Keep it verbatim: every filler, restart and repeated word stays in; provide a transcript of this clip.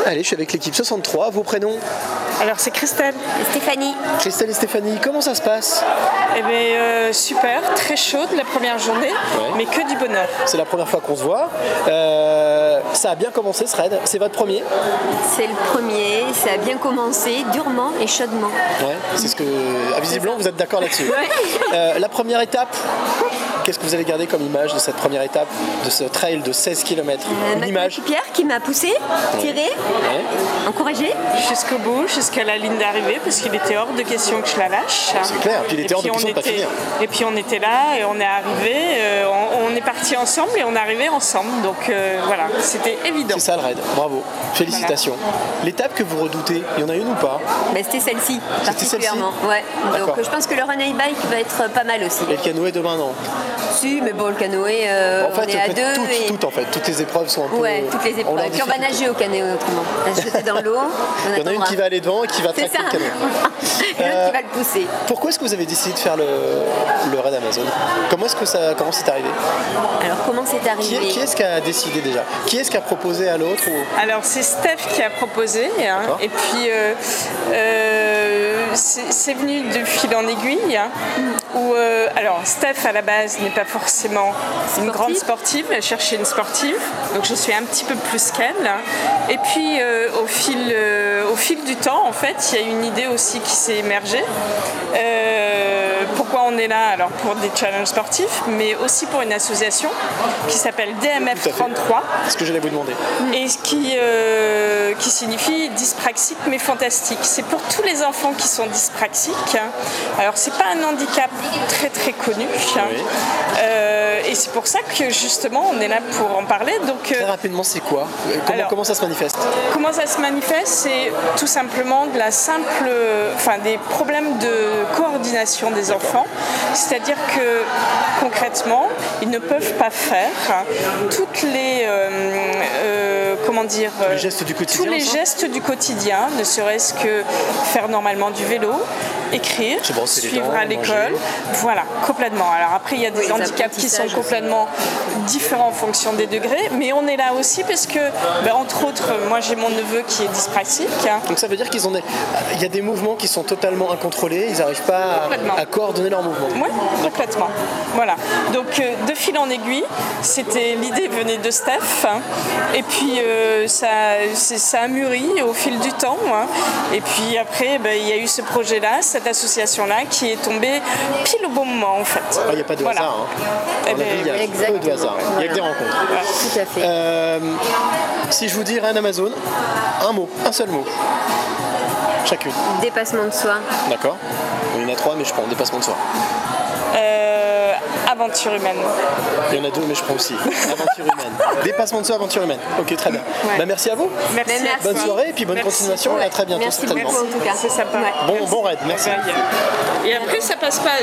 Allez, je suis avec l'équipe soixante-trois. Vos prénoms? Alors c'est Christelle. Et Stéphanie. Christelle et Stéphanie, comment ça se passe? Eh bien euh, super, très chaude la première journée, ouais. Mais que du bonheur. C'est la première fois qu'on se voit. Euh, ça a bien commencé ce raid, c'est votre premier? C'est le premier, ça a bien commencé, durement et chaudement. Ouais, c'est ce que. À Visiblement, vous êtes d'accord là-dessus. Ouais. Euh, la première étape, qu'est-ce que vous avez gardé comme image de cette première étape, de ce trail de seize kilomètres? euh, Une image. Pierre qui m'a poussé, tiré, ouais. encouragé. Jusqu'au bout, jusqu'à la ligne d'arrivée, parce qu'il était hors de question que je la lâche. C'est clair, puis il était hors de question de pas finir. Et puis on était là, et on est arrivé, euh, on, on est parti ensemble, et on est arrivé ensemble. Donc euh, voilà, c'était évident. C'est ça le raid, bravo, félicitations. Voilà. L'étape que vous redoutez, il y en a une ou pas? bah, C'était celle-ci, particulièrement. Celle-ci ouais. Donc je pense que le run bike va être pas mal aussi. Et le canoë demain, non? Si, mais bon, le canoë, euh, en fait, on est à deux. Toutes, et... toutes, en fait, toutes les épreuves sont un peu. Ouais, toutes les épreuves. Et puis on va nager au canoë autrement. On va se jeter dans l'eau. Il y en a une qui va aller devant et qui va traquer le canoë. Et l'autre euh, qui va le pousser. Pourquoi est-ce que vous avez décidé de faire le, le raid Amazon? Comment est-ce que ça, comment c'est arrivé? Alors comment c'est arrivé? Qui, qui est-ce qui a décidé déjà? Qui est-ce qui a proposé à l'autre ou... Alors c'est Steph qui a proposé, hein, et puis euh, euh, c'est venu de fil en aiguille. Hein, où, euh, alors Steph à la base n'est pas forcément sportive. Une grande sportive, elle cherchait une sportive, donc je suis un petit peu plus qu'elle. Et puis euh, au, fil, euh, au fil du temps, en fait, il y a une idée aussi qui s'est émergée. Euh, pourquoi on est là? Alors pour des challenges sportifs, mais aussi pour une association qui s'appelle D M F trente-trois. C'est ce que j'allais vous demander. Et ce qui, euh, qui signifie dyspraxique mais fantastique. C'est pour tous les enfants qui sont dyspraxiques. Alors c'est pas un handicap très très connu. Oui. Euh, et c'est pour ça que justement on est là pour en parler. Donc, très rapidement, c'est quoi? Comment, alors, comment ça se manifeste? Comment ça se manifeste? C'est tout simplement de la simple, enfin des problèmes de coordination des enfants. C'est-à-dire que concrètement, ils ne peuvent pas faire toutes les euh, euh, comment dire tous les gestes du quotidien. Tous les ça gestes du quotidien, ne serait-ce que faire normalement du vélo, écrire, suivre à l'école, voilà, complètement. Alors après, il y a des oui, handicaps qui sont complètement différents en fonction des degrés, mais on est là aussi parce que, ben, entre autres, moi j'ai mon neveu qui est dyspraxique. Donc ça veut dire qu'ils ont des, il y a des mouvements qui sont totalement incontrôlés, ils n'arrivent pas à, à coordonner leurs mouvements. Oui, complètement. Voilà. Donc euh, de fil en aiguille, c'était l'idée venait de Steph, hein, et puis euh, ça, ça a mûri au fil du temps, hein, et puis après, ben, il y a eu ce projet-là. Cette association-là qui est tombée pile au bon moment en fait. Il n'y ah, a pas de voilà. hasard. Hein. Ben, il y a exactement. peu de hasard. Il y a que des rencontres. Voilà. Tout à fait. Euh, si je vous dis Raid Amazon, un mot, un seul mot. Chacune. Dépassement de soi. D'accord. Il y en a trois, mais je prends dépassement de soi. Euh, aventure humaine. Il y en a deux, mais je prends aussi. Aventure humaine. Dépassement de soi, aventure humaine. Ok, très bien. Ouais. Bah, merci à vous. Merci. Merci. Bonne soirée et puis bonne merci. continuation. Ouais. Et à très bientôt. Merci certainement. beaucoup en tout cas. C'est sympa. Bon, bon raid. Merci. Et après, ça passe pas.